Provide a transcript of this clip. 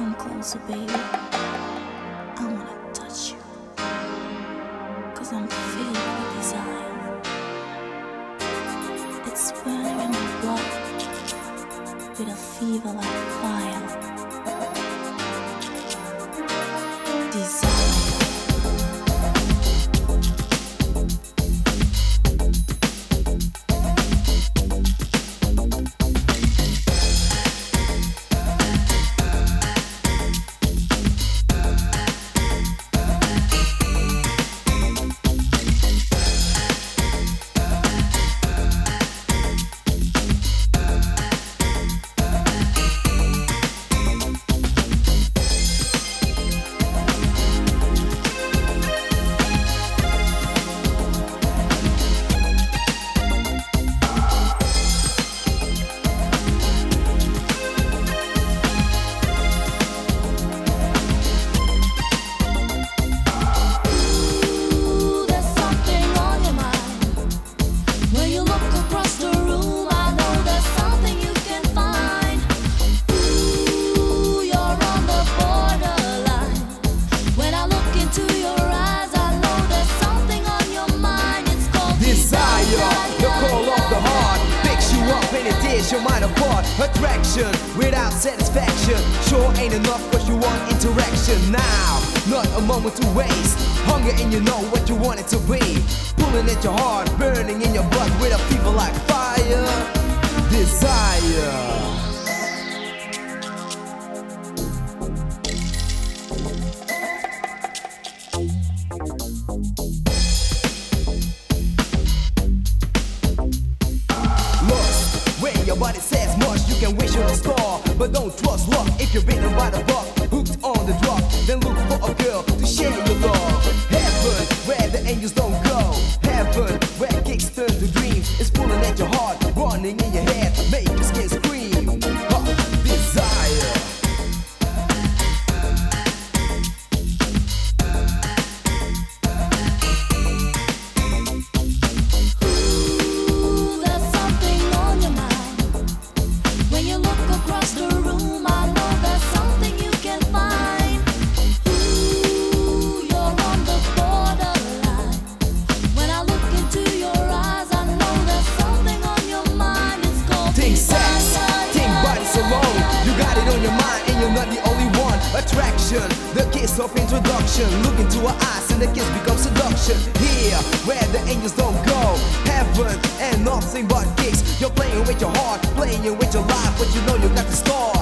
closer, baby. I wanna touch you, 'cause I'm filled with desire. It's burning in my blood with a fever like fire. Desire. Your mind apart, attraction without satisfaction. Sure ain't enough cause you want interaction. Now, not a moment to waste. Hunger and you know what you want it to be. Pulling at your heart, burning in your blood with a fever like fire. Desire. Your body says much, you can wish on a star, but don't trust luck. If you're bitten by the bug, hooked on the drug, then look for a girl to share your love. Heaven, where the angels don't go. Heaven, where kicks turn to dreams. It's pulling at your heart, running in your head, make your skin scream. Desire. Attraction, the kiss of introduction. Look into her eyes and the kiss becomes seduction. Here, where the angels don't go. Heaven and nothing but kicks. You're playing with your heart, playing with your life, but you know you got to start.